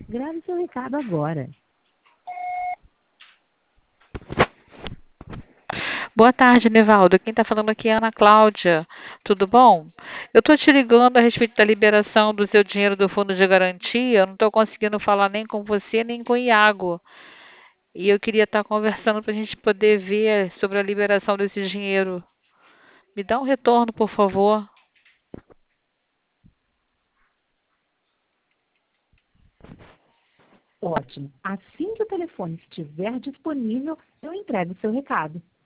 Grave seu recado agora. Boa tarde, Nivaldo. Quem está falando aqui é a Ana Cláudia. Tudo bom? Eu estou te ligando a respeito da liberação do seu dinheiro do fundo de garantia. Eu não estou conseguindo falar nem com você, nem com o Iago. E eu queria estar conversando para a gente poder ver sobre a liberação desse dinheiro. Me dá um retorno, por favor. Ótimo. Assim que o telefone estiver disponível, eu entrego o seu recado.